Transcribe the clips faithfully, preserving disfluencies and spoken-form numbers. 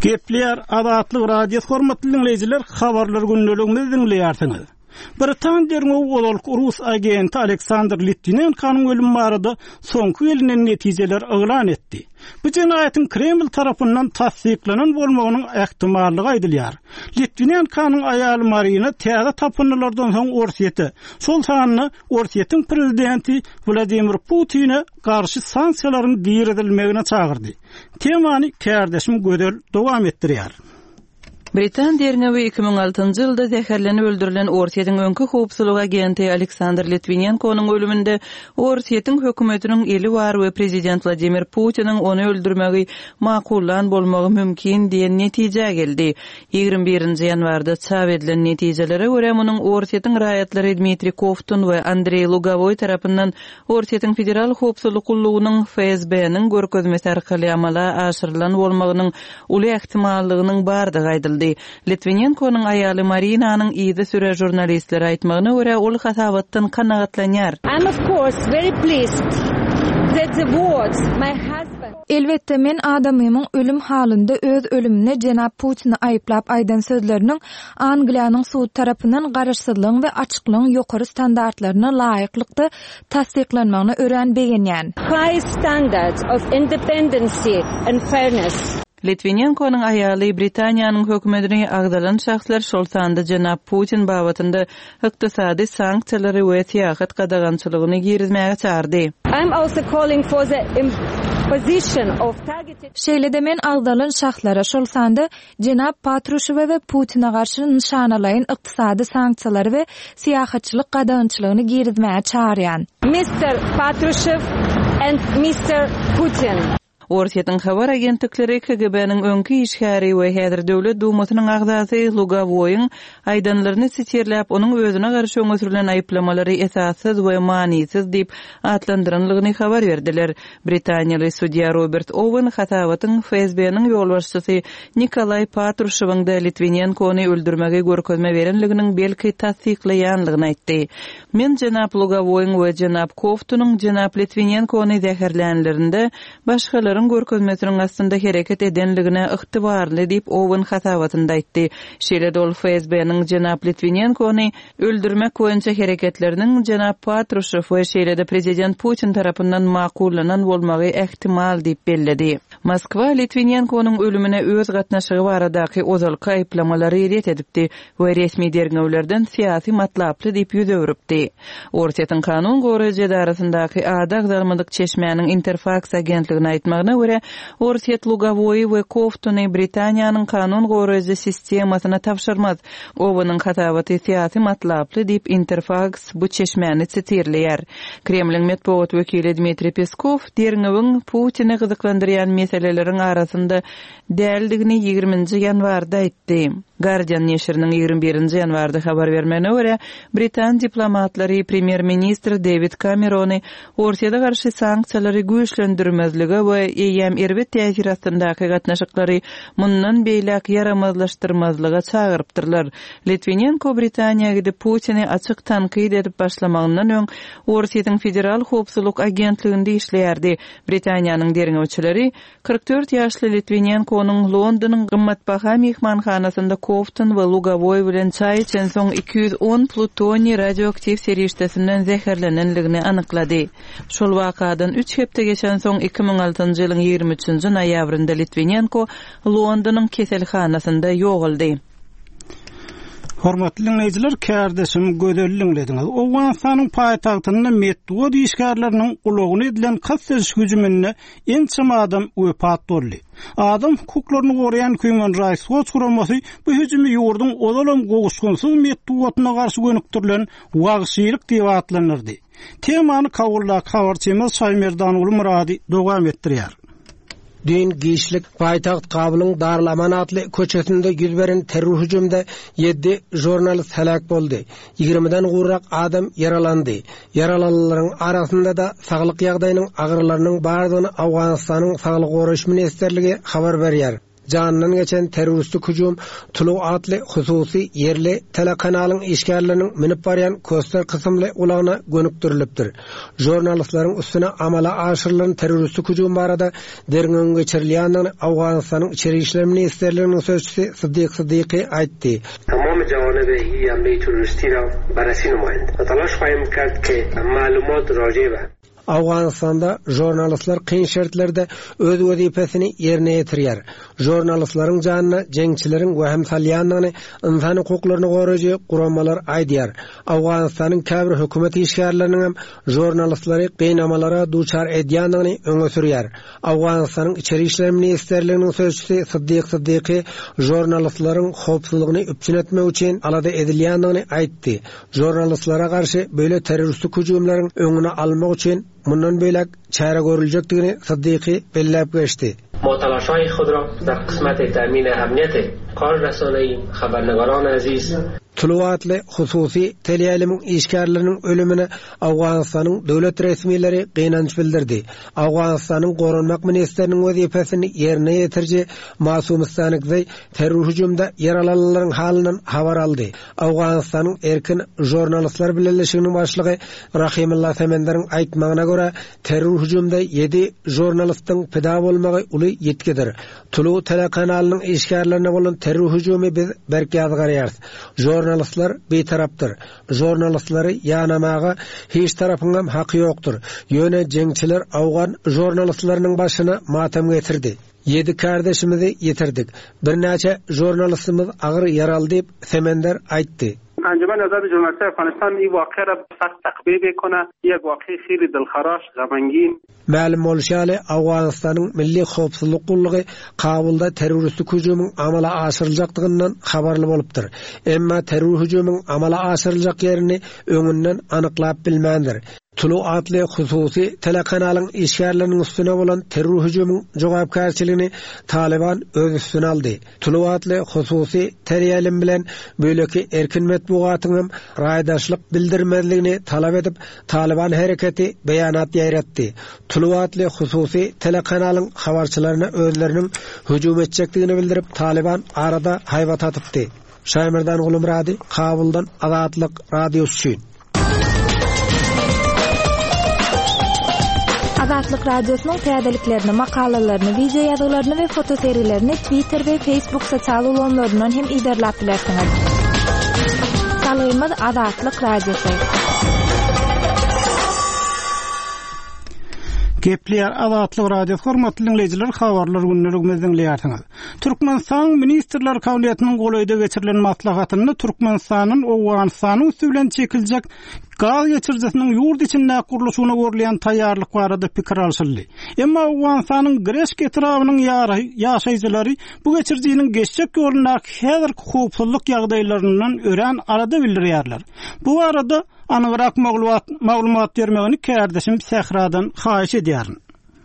Gepler adatlyk radio hormatly dinleyijiler, habarlar günneligini dinleýärsiňiz. Britaniýanyň Owolk Rus agenti Aleksandr Litvinenkanyň ölüm barada soňky gelinen netijeler elan etdi. Bu jenaýatyň Kreml tarapyndan tasdiklanan bolmagynyň ähtimallygy aýdylýar. Litvinenkanyň aýaly Marina täze tapynlardan soň Orsiýety, şol sanyny Orsiýetyň prezidenti Vladimir Putin'e garşy sanksiýalaryň giýirilmegine çagyrdy. Temany kärdeşim gödel dowam etdirýär. Britan dernewi iki ming altyncı ýylda zäherlenip öldürilen Orsiýetyň öňkü howpsuzlyk agenti Aleksandr Litvinenkonyň ölüminde Orsiýetyň hökümetiniň eli bar we prezident Vladimir Putiniň onu öldürmegi makullan bolmagy mümkin diýen netije geldi. ýygrimi birinji ýanwarda çap edilen netijelere görä munyň Orsiýetyň raýatlary Dmitri Kovtun we Andrey Lugavoy tarapyndan Orsiýetyň federal howpsuzlyk gullugynyň F S B-niň görkezmesi arkaly amala aşyrylan bolmagynyň uly ähtimallygynyň bardygy aýdyldy. Litvinenkonyň aýaly Marinanyň ýygy süre jurnalistlere aýtmagyna görä ol hasabatdan kanagatlanýar. I'm of course very pleased that the words my husband Elbette men adamymyň ölüm halynda öz ölümine Jenap Putin'i aýyplap aýdan sözleriniň Angliýanyň suud tarapyndan garaşsyzlygyň we açyklygyň ýokary standartlaryna laýyklykda tasdiklanmagyna ören begenýän. High standards of independency and fairness. Litvinenkonyň aýaly Britaniýanyň hökümetini agdalan şahslar şol sanda Jenap Putin babatynda ykdysady sanksiýalary we syýasat gadagançylygyny girizmäge çağırdy. I'm also calling for the imposition of targeted Şeýle-de men agdalan şahslara şol sanda Jenap Patrushew we Putin'e garşy nişanalaýyn ykdysady sanksiýalary we syýasatçylyk gadagançylygyny girizmäge çağırýan. mister Patrushev and mister Putin. Orsiýetyň habar agentlikleri K G B-niň öňkü işgäri we häzir döwlet dumasynyň agdasy Lugavoyň aýdanlaryny sitirläp onuň özüne garşy öňsürilen aýplamalary esassız we manisiz diýip atlandyranlygyny habar berdiler. Britaniýaly судья Robert Owen hatawatyň F S B-niň ýolbaşçysy Nikolay Patrushewyň da Litvinenkony öldürmege görkezme berenliginiň belki tasdiklaýanlygyny aýtdy. Men Jenap Lugavoyň we Jenap Kovtunyň Jenap Litvinenkony zäherlänlerinde başga görkezmesiniň aslında hereket edenligine ygtybarly diýip Owen hasawatynda aýtdy. Şeýle ol F S B-niň Jenap Litvinenkony öldürmek boýunça hereketleriniň Jenap Patrushew we şeýle-de prezident Putin tarapyndan makullanan bolmagy ähtimal diýip belledi. Moskwa Litvinenkonyň ölümine öz gatnaşygy baradaky ozalky aýplamalary ret edipdi we resmi derňewlerden syýasy matlaply diýip ýüzörüpdi. Orsiýetyň kanun goraýjy arasyndaky adak zalmydyk çeşmäniň Interfax agentligine aýtmagyna görä Orsiýet Lugavoy we Kovtuny Britaniýanyň kanun goraýjy sistemasyna tapşyrmaz. Owanyň hatawaty syýasy matlaply diýip Interfax bu çeşmäni sitirleýär. Kremliň medeniýet wekili Dmitri Peskov derňewiň Putin'i gyzyklandyrýan meseleleriň arasynda däldigini ýygrimiňji ýanwarda aýtdy. Guardian neşriniň ýygrimi birinji ýanwarda habar bermegine görä Britan diplomatlary premier ministr David Cameron'y Orsiýada garşy sanksiýalary güýçlendirmezligi we E M erbet täsir astandaky gatnaşyklary mundan beýlek yaramazlaşdyrmazlyga çağırypdyrlar. Litvinenko Britaniýa gidip Putin'i açyk tankyd edip başlamagyndan öň Orsiýetyň federal howpsuzlyk agentliginde işleýärdi. Britaniýanyň derňewçileri kırk dört ýaşly Litvinenkonyň Londonyň gymmatbaha mehmanhanasynda Kovtun we Lugavoy bilen çaý içen soň iki yüz on plutoniy radioaktiv serişdesinden zäherlenenligini anyklady. Şol wakadan üç hepde geçen soň iki ming altyncı ýylyň ýygrimi üçinji noýabrynda Litvinenko Londonyň keselhanasynda ýoguldy. Hormatly dinleyijiler, kärdeşim gözelliňlediňiz. Owganistanyň paýtagtynda Medwed işgärleriniň ulugyny edilen kassez hüjümine ençem adam wepat boldy. Adam hukuklaryny goraýan Human Rights Watch guramasy bu hüjümi ýurdun odalam gowuşgunsyz Medwed'na garşy gönüktirilen wagşylyk diýip atlanyrdy. Temany kawulla habarçymyz Şaýmerdan uly Murady dowam etdirýär. Dün giyişlik paytaht Kabylyň Darlaman atly köçesinde yüz beren terror hüjümde yedi jurnalist helak boldy. ýygrimiden gurrak adam yaralandy. Yaralananlaryň arasynda da saglyk ýagdaýynyň agyrlarynyň bardygyny Awganistanyň saglyk goraýş ministrligi habar berýär. canından geçen teröristik hücum Tulu adlı hususi yerli telekanalın işgärlerinin minip baryan köster kısımlı ulağına gönüktürülüpdür. Jurnalistlerin üstüne amala aşırılan teröristik hücum barada derinin geçirilýändigini Awganystan'ın içeri işler ministerliğinin sözcüsü Sıddık Sıddıkı aytdy. تمام جوانب این حمله تروریستی را بررسی نمایند و تلاش خواهیم کرد که معلومات راجع به Awganystan'da jurnalistler kıyın şartlarda öz wezipesini yerine ýetirýär. Jurnalistlaryň janyna jeňçilerin wehem salýandygyny, insan hukuklaryny goraýjy gurammalar aýdýar. Awganystanyň käbir hökümet işgärleriniň hem jurnalistlary gynamalara duçar edýändigini öňe sürýär. Awganystanyň içeri işler ministerliginiň sözçüsü Sıddık Sıddıkı jurnalistlaryň howpsuzlygyny üpçün etmek üçin alada edilýändigini aýtdy. Jurnalistlara garşy böyle teröristik hüjumlaryň öňüne almak üçin mundan beýlek çäre görüljekdigini Sıddıkı belläp geçdi. ما تلاش‌های خود را در قسمت تأمین امنیت کار رسانه‌ای خبرنگاران عزیز Tuluwatly hususi teleýälimiň işgärleriniň ölümine Awganystanyň döwlet resmiýetleri gynanç bildirdi. Awganystanyň Gorunmak ministriniň wezipesini ýerine ýetirji Masumistanyk terror hüjumda yaralananlaryň halynyň habar aldy. Awganystanyň erkin jurnalistler bileşiginiň başlygy Rahimullah Semenderň aýtmagyna görä, terror hüjumda yedi jurnalistiň pida bolmagy uly ýetkidir. Tulu telekanalynyň işgärlerine bolan terror hüjumy biz berkäz garaýarys. Jurnalistler betarapdyr. Jurnalistlary ýanamaga hiç tarapyňam haky ýokdur. Ýöne jeňçiler awgan jurnalistlarynyň başyna matam getirdi. Yedi kardeşimizi ýetirdik. Bir näçe jurnalistimiz agyr ýaraldy diýip Semender aýtdy. انجمن آزاد ژورنالیست‌های افغانستان این واقعه را سخت تقبیح میکنه. یک واقعه خیلی دلخراش، غمگین. Ma'lum bolşaly Awganystanyň Milli Howpsuzlyk Gullugy Kabulda teröristik hüjumyň amala aşyryljakdygynyň habarly bolupdyr. Emma terör hüjumyň amala aşyryljak ýerini öňünden anyklap bilmändir. Tulu adly hususi telekanalyň işgärleriniň üstüne bolan terör hüjumyň jogapkärçiligini Taliban öz üstüne aldy. Tulu adly hususi terýälim bilen böleki erkin metbugatynyň raýdaşlyk bildirmezligini talap edip Taliban hereketi beýanat ýaýratdy. Tulu adly hususi telekanalyň habarçylaryna özleriniň hüjum etjekdigini bildirip Taliban arada haýbat atypdy. Şaýmyrdan Gulumrady, Kabuldan Azatlyk radiosu üçin. Azatlyk radiosynyň täzeliklerini, makalalaryny, video ýazgalaryny we foto seriýlerini Twitter we Facebook sosial ulanlaryndan hem iderläp bilersiňiz. Salaýymyz Azatlyk radiosu. Gepler Azatlyk radio hormatly dinleyijiler, habarlar günlerigimizden dinleýärsiňiz. Türkmenistan ministrler kabinetynyň goýda geçirilen maslahatyny Türkmenistanyň Awganystanyň üstünden çekiljek gaz geçirjisiniň ýurt içinde kuruluşyna görülen taýýarlyk barada pikir alşyldy. Emma Awganystanyň Greşk etrabynyň ýaşaýjylary bu geçirjiniň geçjek ýolundaky häzirki howpsuzlyk ýagdaýlaryndan ören arada bildirýärler. Bu arada anygyrak maglumat maglumat bermegini kärdeşim Sehradan haýyş edýärin.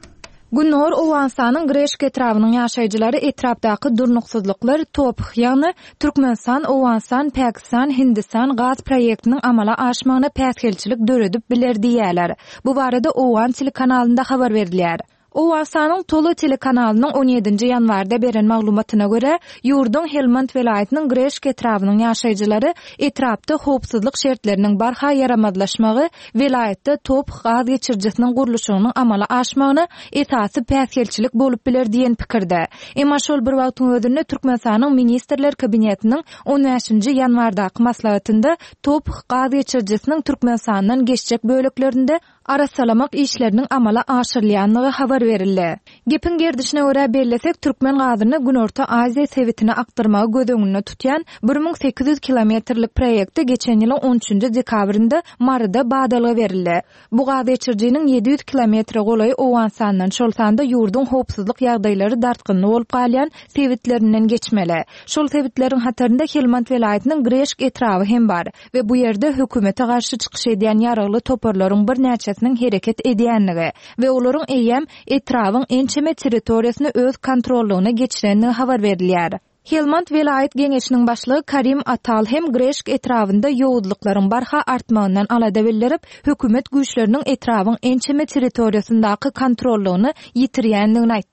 Günnor Awganystanyň Greşk etrabynyň ýaşaýjylary etrapdaky durnuksuzlyklar topyk, ýagny Türkmenistan, Awganystan, Pakistan, Hindistan gaz proýektiniň amala aşmagyna päsgelçilik döredip biler diýerler. Bu barada Awgan telekanalynda habar berilýär. Awganystanyň Tolu telekanalynyň on ýedinji ýanwarda beren maglumatyna görä, ýurdun Helmand welaýatynyň Greşk etrabynyň ýaşaýjylary etrapda howpsuzlyk şertleriniň barha ýaramazlaşmagy, welaýatda top gaz geçirjisiniň guruluşynyň amala aşmagyna esasy päsgelçilik bolup biler diýen pikirde. Emma şol bir wagtyň özünde Türkmenistanyň ministrler kabinetiniň on beşinji ýanwardaky maslahatynda top gaz geçirjisiniň Türkmenistandan geçjek böleklerinde arasalamak işlerinin amala aşyrylýanlygy habar berildi. Gepin gerdişine görä bellesek Türkmen gazyny Günorta Aziýa Sewitine aktarmagy gödöňünde tutýan bir ming sekiz yüz kilometrlik proýekte geçen ýylyň on üçünji dekabrynda Marada badalyga berildi. Bu gaz geçirjiniň yedi yüz kilometre golaý Awganystandan şolsanda ýurdun howpsuzlyk ýagdaýlary dartgynly bolup galýan sewitlerinden geçmeli. Şol sewitleriň hatarynda Helmand welaýatynyň Greşk etraby hem bar we bu ýerde hökümete garşy çykyş edýän ýaragly toparlaryň bir näçesiniň hereket edýänligi we olaryň eýem etrabyň ençeme territoriýasyny öz kontrollugyna geçirenligi habar berilýär. Helmand welaýat geňeşiniň başlygy Karim Atal hem Greşk etrabynda ýowudlyklaryň barha artmagyndan alada bildirip, hökümet güýçleriniň etrabyň ençeme territoriýasyndaky kontrollugyny ýitirýändigini aýtdy.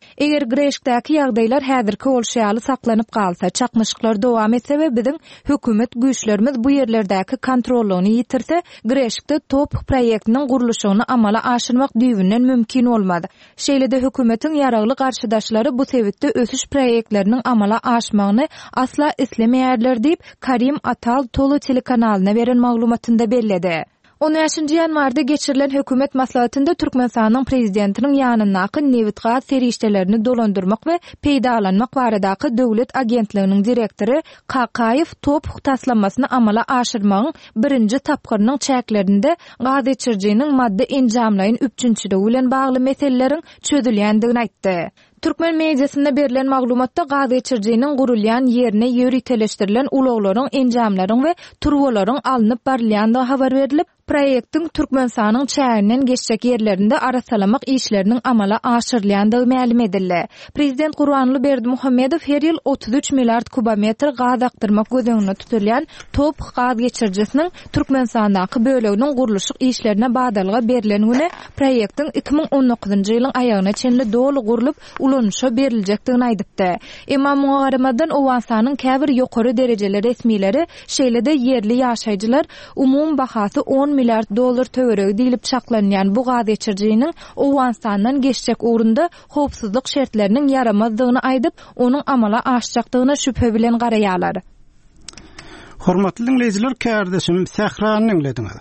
Eger Greşikdäki ýagdaýlar häzirki bolşaýaly saklanyp galsa, çakmyşyklar dowam etse we biziň hökümet güýçlerimiz bu ýerlerdäki kontrollygyny ýitirse, Greşikde top proýektiniň gurulşyny amala aşyrmak düýbünden mümkin bolmady. Şeýlede hökümetiň ýaragly garşydaşlary bu sebäpde ösüş proýektleriniň amala aşmagyny asla islemeýärler diýip Karim Atal Tolu telekanalyna beren maglumatynda belledi. on beşinji ýanwarda geçirilen hökümet maslahatynda Türkmenistanyň prezidentiniň ýanynaky Nevit gaz serişdelerini dolandyrmak we peýdalanmak baradaky döwlet agentliginiň direktori Kakaýew top taslanmasyny amala aşyrmagyň birinji tapgyrynyň çäklerinde gaz geçirjiniň madde enjamlaryň üçinçiligi bilen bagly meseleleriň çözülýändigini aýtdy. Türkmen mediasynda berilen maglumatda gaz geçirjiniň gurulýan ýerine ýöriteleşdirilen ulaglaryň enjamlaryň we turbolaryň alınıp barilýandygy habar berilip, proýektiň Türkmenistanyň çäğinden geçjek ýerlerinde arasalamak işleriniň amala aşyrylýandygy ma'lum edildi. Prezident Gurbanly Berdimuhammedow her ýyl otuz üç milliard kubometr gaz aktyrmak gözüňde tutulýan top gaz geçirjisiniň Türkmenistandaky böleginiň gurulşy işlerine badalga berilen güne proýektiň iki ming on dokuzunçy ýylyň aýagyna çenli dolu gurulup ulanşa berilejekdigini aýdypdy. Emma muňa garamadan Owensanyň käbir ýokary derejeli resmileri şeýlede yerli ýaşaýjylar umum bahasy on milliard dollar töweregi diýilip çaklanýan bu gaz geçirjiniň Owensandan geçjek ugrunda howpsuzlyk şertleriniň yaramazdygyny aýdyp, onuň amala aşjakdygyna şüphe bilen garaýarlar. Hormatly dinleýijiler, kärdeşim Sährany dinlediňiz.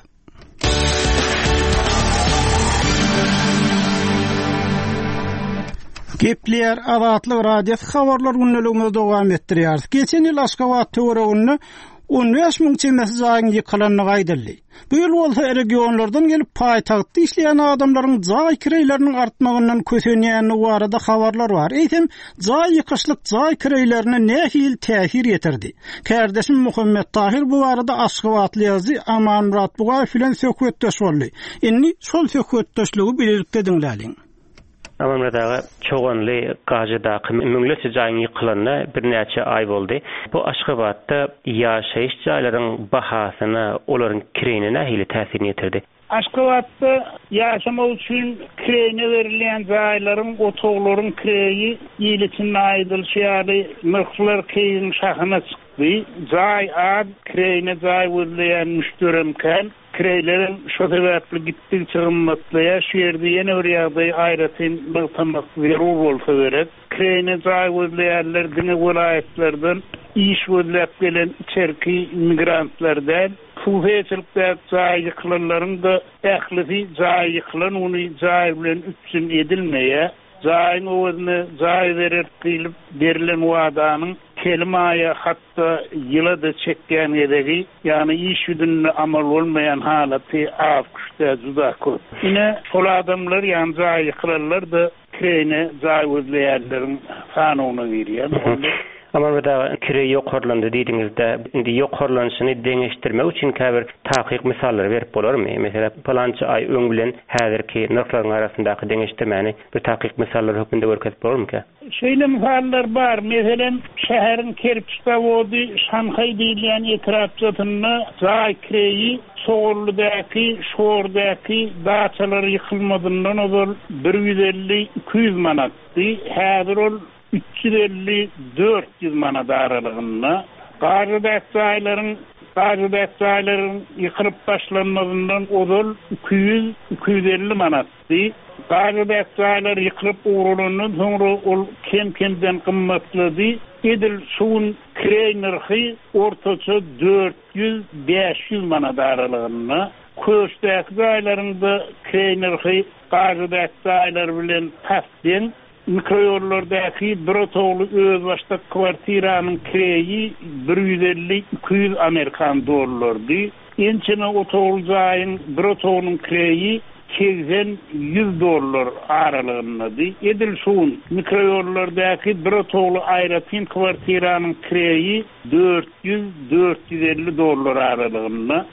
Gepler Azatlyk radiosu habarlar günneligini dowam etdirýär. Geçen ýyl Aşgabat töweregini on beş miň çemesi jaýyň ýykylanlygy aýdyldy. Bu ýyl bolsa regionlardan gelip paýtagtda işleýän adamlaryň jaý kirejleriniň artmagyndan kösenýäni barada habarlar bar. Eýtem jaý ýykyşlyk jaý kirejlerine nähil täsir ýetirdi. Kärdeşim Muhammed Tahir bu barada Aşgabatly ýazy Aman Murat Bugaýew bilen söhbetdeş boldy. Indi şol söhbetdeşligi bilirikde dinläliň. Aman Muradaga çoğunly gajydaky müňlesi jaýyň ýykylanna bir näçe ay boldy. Bu Aşgabatda ýaşaýyş jaýlaryň bahasyna, olaryň kirejine nähili täsir ýetirdi. Aşgabatda ýaşamak üçin kirejine berilýän jaýlaryň, otoglaryň kireji ýylytyna aýdylýary, myrklar keýin şahyna çykdy. Jaý ad kirejine jaý bolýan müşteremken kirejlerin şu sebäpli gitdi çygymmatlyğa şu ýerde ýene bir ýagdaý aýratyn byltamak zerur bolsa gerek. Kirejine jaý bolýanlar diňe welaýetlerden iş bolýap gelen içerki migrantlardan fuheçilikde jaý ýykylanlaryň da ähli jaý ýykylan ony jaý bilen üçin edilmeýe, jaýyň owazyny jaý berip diýilip berilen wadanyň kelmaýa hatda ýyla da çekýän edegi, ýani iş ýüdünde amal bolmaýan halaty awkuşda juda köp. Ine şol adamlar ýani jaý ýykylanlar da kirejine jaý bolýanlaryň sanawyna girýär. Ama burada kire ýokarlandy diýdiňizde, indi ýokarlanşyny deňeşdirmek üçin käbir takyk misallar berip bolarmy? Mesela palançy ay öň bilen häzirki narklaryň arasyndaky deňeşdirmeni bir takyk misallar hökmünde görkezip bolarmy? Şeýle misallar bar. Meselen şäheriň Kerpiç zawody Şanhay diýilen etrapçyny jaý kireji Soğurlu'daki, Şoğur'daki dağçaları yıkılmadığından olur bir yüz elli iki yüz manattı. Häzir ol üç yüz elli dört yüz manat aralığında. Qarşıdaki sayıların Qarşıdaki sayıların yıkılıp başlanmadığından olur iki yüz iki yüz elli manattı. Qarşıdaki sayılar yıkılıp uğrulundan sonra ol kem kemden kımmatladı. Edil suun kirey nırxı ortaça dört yüz beş yüz manat aralığında. Köşdeki sayılarında kirey nırxı qarşıdaki sayılar bilen pasden. Mikroyollardaki bir otoglu özbaşda kvartiranın kireyi bir yüz elli iki yüz Amerikan dolarlardı. Ençine otoglu zayin bir otoglunun kireyi seksen yüz dolar aralığındadı. Edil suun mikroyollardaki bir otoglu ayratin kvartiranın kireyi dört yüz dört yüz elli dolar aralığında.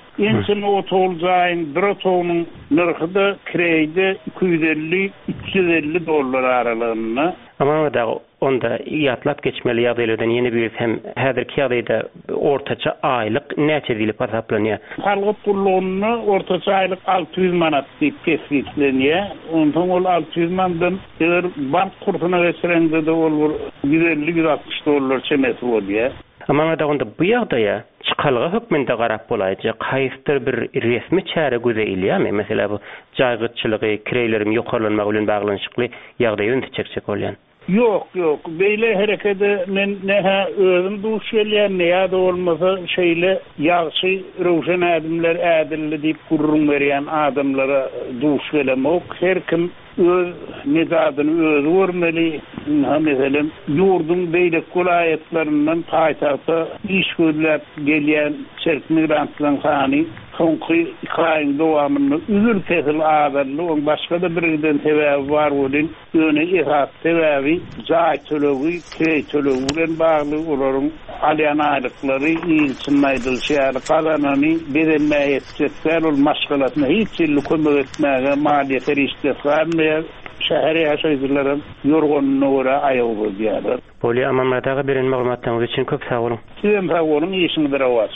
Ensin otolcayın drotonun nırxı da kireyde iki yüz elli üç yüz elli dollar aralığında. Ama da onda yatlap geçmeli ýagdaýlardan yeni bir hem häzirki ýagdaýda ortaça aylyk näçe diýilip hesaplanýar? Halgyp pullugyny ortaça aylyk altı yüz manat diýip kesiplenýär. Ondan ol altı yüz mandan eger bank kursyna geçirende de ol yüz elli yüz altmış dollar çemesi bolýar. Ama da onda bu ýagdaýa çykalga hökmünde garap bolaýjak haýsyr bir resmi çäre gözeýilýärmi? Mesela bu jaýgyçylygy, kireýlerim ýokarlanmagy bilen baglanyşykly ýagdaýa öňe bolýan. Yok yok. Beyle harekete men neha özüm duş gelýän näde olmasa şeýle ýagşy rowşan adamlar adilli diýip gurrun berýän adamlara duş gelemek. Her kim öz nizadyny öz görmeli. Mesela ýurdun beýle golaýatlaryndan paýtagta iş görläp gelýän çerk migrantlaryň sany soňky iki aýyň dowamyny üzül tehil adamly on başga da birden sebäbi bar bolýan. Öňe ihap sebäbi jaý töleги, krey töleги bilen bagly olaryň alýanalyklary ýylçyn maýdylşýar, galanany berenmäge etjekler ol maşgalatyna hiç ýyly kömek etmäge maliýet erişdirýär. Şäheri ýaşaýjylaryň ýorgonyna görä aýagy bolýar. Poli amamadaga beren maglumatlaryňyz üçin köp sag bolun. Sizem sag bolun, ýeşiňizde rawat.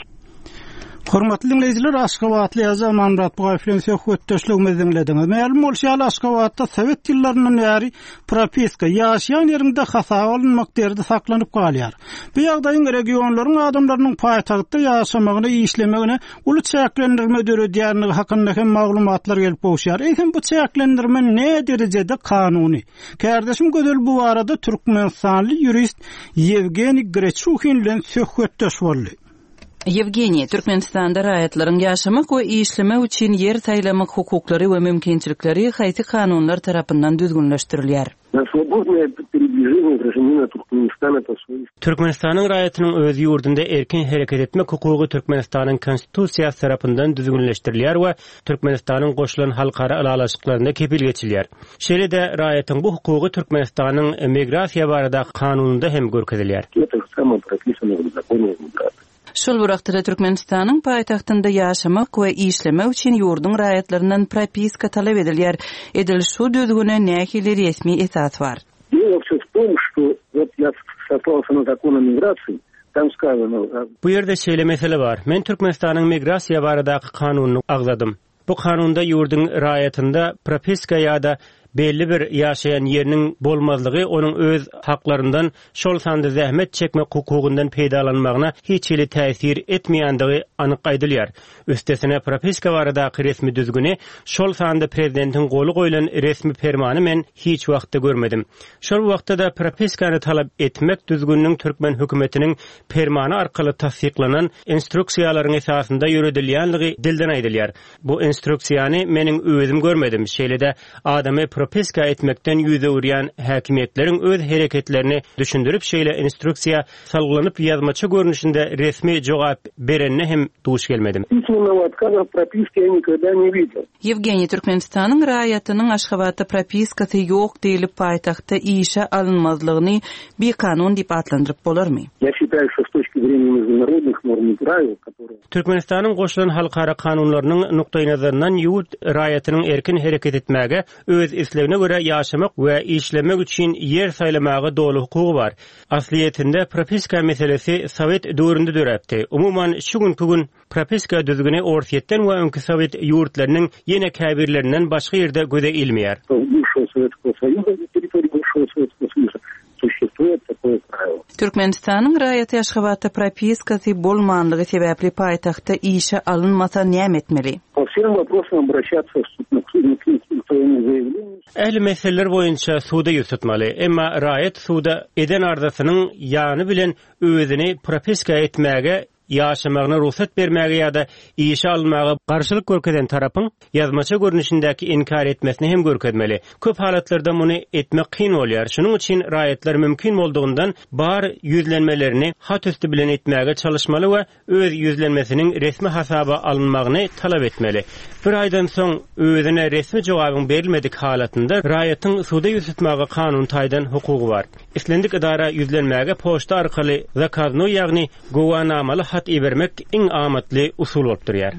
Hormatly dinleyijiler, Aşgabatly ýazar Mamrat Bugaýfyň söhbetdeşligini dinlediňiz. Ma'lum bolýar, Aşgabatda Sowet ýyllarynyň ýary propiska ýaşaýan ýerinde hasaba alınmak derde saklanyp galýar. Bu ýagdaýyň regionlaryň adamlarynyň paýtagtda ýaşamagyna, işlemegine uly çäklendirme döredýärligi hakynda hem maglumatlar gelip bolýar. Eýsem bu çäklendirme ne derejede kanuny? Kärdeşim gödel bu arada Türkmenistanly jurist Yevgeni Grechukhin bilen söhbetdeş boldy. Yevgeniy, Türkmenistanda raýatlaryň ýaşamak we işlemek üçin ýer saýlamak hukuklary we mümkinçilikleri haýsy kanunlar tarapyndan düzgünleşdirilýär? Türkmenistanyň raýatynyň öz ýurdunda erkin hereket etmek hukugy Türkmenistanyň konstitusiýasy tarapyndan düzgünleşdirilýär we Türkmenistanyň goşulan halkara alalaşyklaryna kepil geçilýär. Şeýle-de raýatyň bu hukugy Türkmenistanyň migrasiýa barada kanununda hem görkezilýär. Şol wagtda Türkmenistanyň paýtagtynda ýaşamak we işlemek üçin ýurdun raýatlaryndan propiska talap edilýär. Edil şu düzgüne nähili resmi esas bar. Bu ýerde şeýle mesele bar. Men Türkmenistanyň migrasiýa baradaky kanunyny agzadym. Bu kanunda ýurdun raýatynda propiska ýa-da belli bir ýaşaýan ýeriniň bolmazlygy onuň öz haklaryndan şol sanda zähmet çekmek hukugundan peýdalanmagyna hiç ýyly täsir etmeýänligi anyk aýdylýar. Üstesine propiska baradaky resmi düzgüni şol sanda prezidentiň goly goýulan resmi fermany men hiç wagtda görmedim. Şol wagtda da propiskany talap etmek düzgünniň Türkmen hökümetiniň fermany arkaly tasdiklanan instruksiýalaryň esasynda ýöredilýänligi dilden aýdylýar. Bu instruksiýany meniň özüm görmedim. Şeýle-de adamy propiska etmekten yüze uğrayan hakimiyetleriň öz hereketlerini düşündürüp şeýle instruksiýa salgylanyp ýazmaça görnüşinde resmi jogap berenine hem duş gelmedim. Yevgeniy, Türkmenistanyň raýatynyň Aşgabatda propiskasy ýok diýilip paýtagtda işe alınmazlygyny bir kanun diýip atlandyryp bolarmy? Türkmenistanyň goşulan halkara kanunlarynyň nukdaý nazaryndan ýurt raýatynyň erkin hereket etmäge, öz islegine göre ýaşamak we işlemek üçin ýer saýlamagy dolu hukugy bar. Asliýetinde propiska meselesi Sowet döwründe döräpdi. Umuman şu günkü gün propiska düzgüni orsiýetden we öňkü Sowet ýurtlarynyň ýene käbirlerinden başga ýerde göze ilmeýär. Türkmenistanyň raýaty Aşgabatda propiskasy bolmanlygy sebäpli paýtagtda işe alınmasa näme etmeli? Ähli meseleler boýunça suda ýüztmeli. Emma raýat suda eden ardasynyň ýany bilen özüni propiska etmäge, ýaşamagyna ruhsat bermäge ýa-da işe almagy garşylyk görkezen tarapyň ýazmaça görnüşindäki inkar etmesini hem görkezmeli. Köp halatlarda muny etmek kyn bolýar. Şunuň üçin raýatlar mümkin boldugyňdan bar ýüzlenmelerini hat üstü bilen etmäge çalışmaly we öz ýüzlenmesiniň resmi hasaba alınmagyny talap etmeli. Bir aýdan soň özüne resmi jogabyň berilmedik halatynda raýatyň suda ýüztmäge kanun taýdan hukugy bar. Islendik idara ýüzlenmäge poçta arkaly zakazno ýagny gowanamaly rahat ibermek iň amatly usul bolup durýar.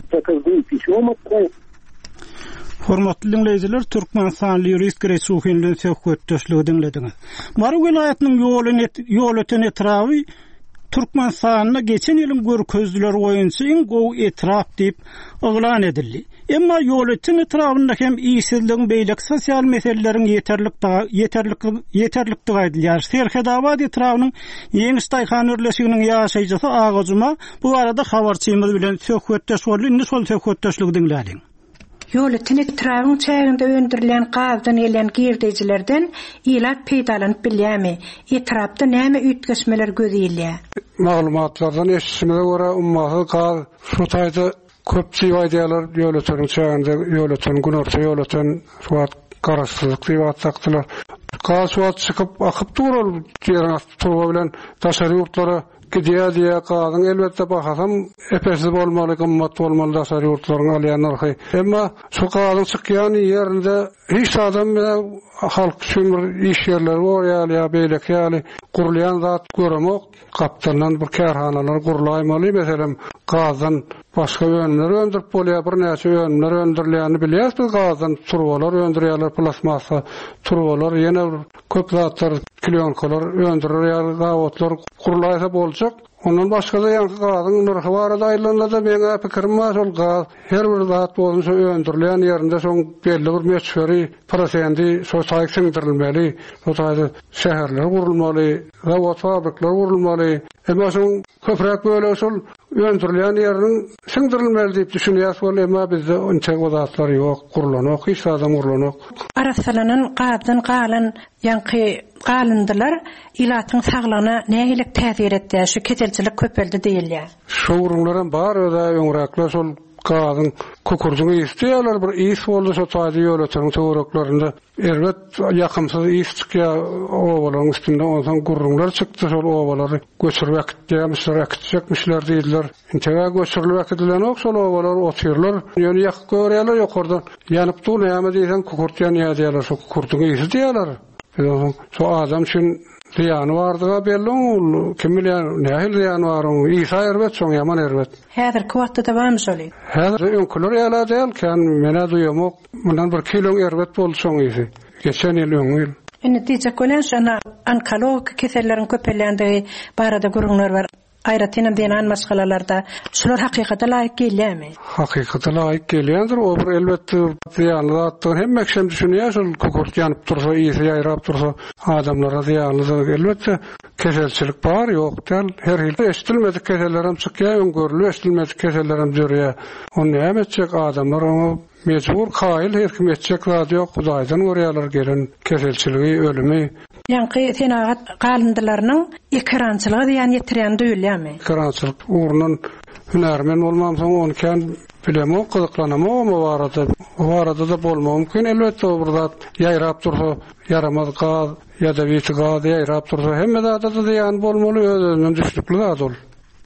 Hormatly dinleyijiler, Türkmenistan Jurist Gresuhinliň söhbetdeşligi dinlediňiz. Mara welaýatynyň ýoly ýol öten etrawy Türkmenistanyna geçen ýylyň görkezdiler oýunçy iň gowy etrap diýip oglan edildi. Emma ýol öten etrapynda hem iýsizligiň beýlek sosial meseleleriň ýeterlik ýeterlik ýeterlikdigi aýdylýar. Serhedabad etrawynyň ýeňiş daýhan örleşiginiň ýaşaýjysy Agajyma bu arada habarçymyz bilen söhbetdeş boldy. Indi şol söhbetdeşligi dinlädiň. Ýoly tinek trawyň çäginde öndürilen gazdan gelen girdijilerden ilat peýdalanyp bilýärmi? Etrapda näme üýtgeşmeler gözýilýär? Maglumatlardan eşitmede görä ummaty gaz şu taýda köpçi aýdýarlar ýoly ötüň çäginde ýoly ötün gün orta ýoly ötün suat garaşsyzlyk diýip atjakdylar. Gaz suat çykyp akyp durar ýerine turba bilen taşary ýurtlara gidiyor diye qadın elbette bakasam epesiz bolmaly, gymmat bolmaly da sary ýurtlaryň alýan narhy. Emma şu qadın çykýan ýerinde hiç adam bilen halk üçin bir iş yerleri var ýa-da beýleki ýa-da gurulýan zat göremok, kaptandan bir kärhanalar gurulaýmaly, meselem gazdan başga ýönler öndürip bolýar, bir näçe ýönler öndürilýäni bilýäris, biz gazdan turbalar öndürýärler, plasmasa turbalar, ýene köp zatlar, kliyonkalar öndürýär, zawodlar gurulaýsa boljak. Ondan başga da ýa-da gazyň nurhy barada aýlanlarda meňe pikirim bar, ol gaz her bir zat bolsa öndürilýän ýerinde soň belli bir meçheri prosendi şo taýyk siňdirilmeli, şo taýda şäherler gurulmaly, zawod fabrikler gurulmaly. Emma soň köprek böyle şol öndürilýän ýeriniň siňdirilmeli diýip düşünýär, bol emma bizde onça wazatlar ýok, gurulanok, hiç adam gurulanok. Arasalanan gazdan galan ýanky galyndylar ilatyň saglygyna nähili täsir etdi, şu keselçilik köpeldi diýilýär. Şu urunlaryň bar öde ýöňraklar şol gazyň kukurdyny isleýärler, bir is boldy şo taýda ýol ötüň töwereklerinde. Elbet ýakymsyz is çykýar, owalaryň üstünde ondan gurrunlar çykdy, şol owalary göçürip akitýärmişler, akitjekmişler diýdiler. Intega göçürilip akitilen ok, şol owalar otyrlar, ýöne ýak görýärler ýokardan. Ýanyp dur näme diýsen kukurtýan ýa-da şo kukurdyny isleýärler. Şo adam üçin ziýany bardyga belli ol, kim bilýär, nähil ziýany bar, Isa erbet, şoň ýaman erbet. Häzir kwatda barmy şoly? Häzir öňküler ýala däl, kan mene duýamok, mundan bir kilo erbet boldy şoň ýyzy. Geçen ýyl öňül. Indi diýjek bolan şana onkolog keselleriň köpelýändigi barada gurunlar bar. Aýratynam diýen maskalalarda şular hakykata laýyk gelýärmi? Hakykata laýyk gelýändir. O bir elbetde ziýanly zatdyr hem mekşem düşünýär, şol kukurt ýanyp dursa, ýyzy ýaýrap dursa, adamlara ziýanly elbetde keselçilik bar, ýok däl. Her ýyl eşitilmedik kesellerim çykýar, öňgörüli eşitilmedik kesellerim jürýär. Onu näme etjek adamlar onu mecbur kaýyl her kim etjek zat ýok, Hudaýdan görýärler gelen keselçiligi, ölümi. Ýanky senagat galyndylarynyň ekrançylygy diýen ýetirýän duýulýarmy? Ekrançylyk urunun hünärmen bolmamsaň onu kan bilemok, gyzyklanamok, ama barada, barada da bolmam mümkin. Elbetde o bir zat ýaýrap dursa, yaramaz gaz, ýa-da wiçi gaz ýaýrap dursa, hemme zata da ýan bolmaly, özünden düşnükli zat ol.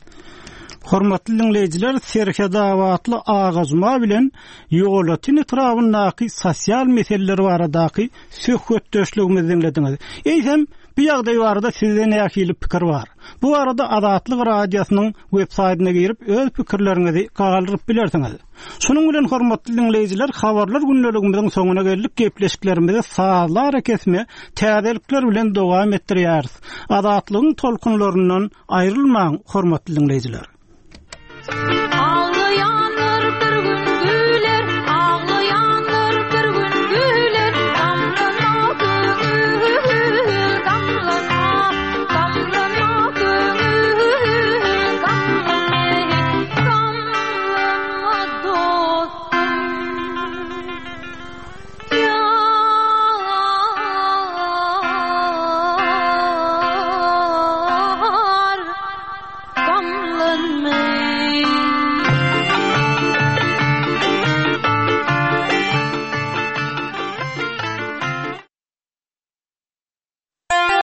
Hormatly dinleyijiler, Serhedawatly Agajyma bilen ýolatyn etrapyndaky sosial meseleler baradaky söhbetdeşligimizi dinlediňiz. Eýsem, bu ýagdaý barada sizde nähili pikir bar? Bu arada Azatlyk radiosynyň web saýtyna girip öz pikirleriňizi gaýryp bilersiňiz. Şunuň bilen hormatly dinleyijiler, habarlar günneligimiziň soňuna geldik. Gepleşiklerimizi saatlar kesme, täzelikler bilen dowam etdirýäris. Azatlygyň tolkunlaryndan aýrylmaň hormatly dinleyijiler.